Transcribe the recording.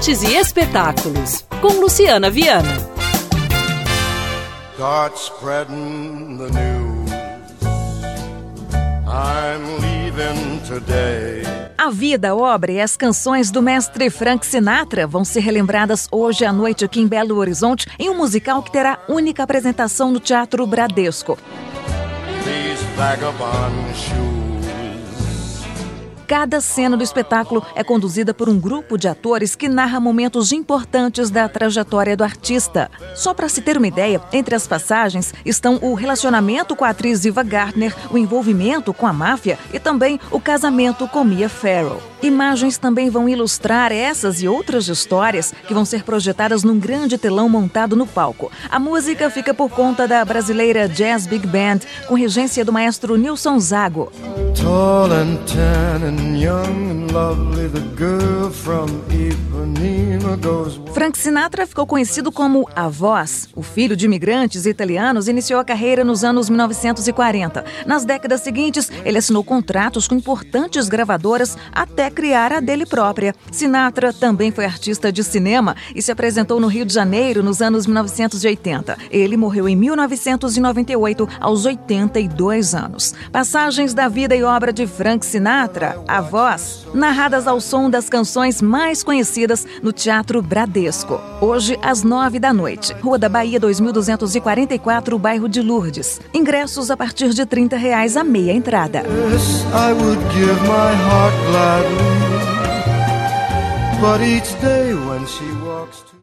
Artes e espetáculos, com Luciana Viana. Start spreading the news. I'm leaving today. A vida, a obra e as canções do mestre Frank Sinatra vão ser relembradas hoje à noite aqui em Belo Horizonte, em um musical que terá única apresentação no Teatro Bradesco. These vagabond shoes. Cada cena do espetáculo é conduzida por um grupo de atores que narra momentos importantes da trajetória do artista. Só para se ter uma ideia, entre as passagens estão o relacionamento com a atriz Ava Gardner, o envolvimento com a máfia e também o casamento com Mia Farrow. Imagens também vão ilustrar essas e outras histórias que vão ser projetadas num grande telão montado no palco. A música fica por conta da brasileira Jazz Big Band, com regência do maestro Nilson Zago. Tall and tan and young and lovely, the girl from Ipanema goes. Frank Sinatra ficou conhecido como A Voz. O filho de imigrantes italianos iniciou a carreira nos anos 1940. Nas décadas seguintes, ele assinou contratos com importantes gravadoras até criar a dele própria. Sinatra também foi artista de cinema e se apresentou no Rio de Janeiro nos anos 1980. Ele morreu em 1998, aos 82 anos. Passagens da vida e obra de Frank Sinatra, A Voz, narradas ao som das canções mais conhecidas no Teatro Bradesco. Hoje, às 9h, Rua da Bahia 2244, bairro de Lourdes. Ingressos a partir de R$30 a meia entrada. Yes, I would give my heart gladly, but each day when she walks to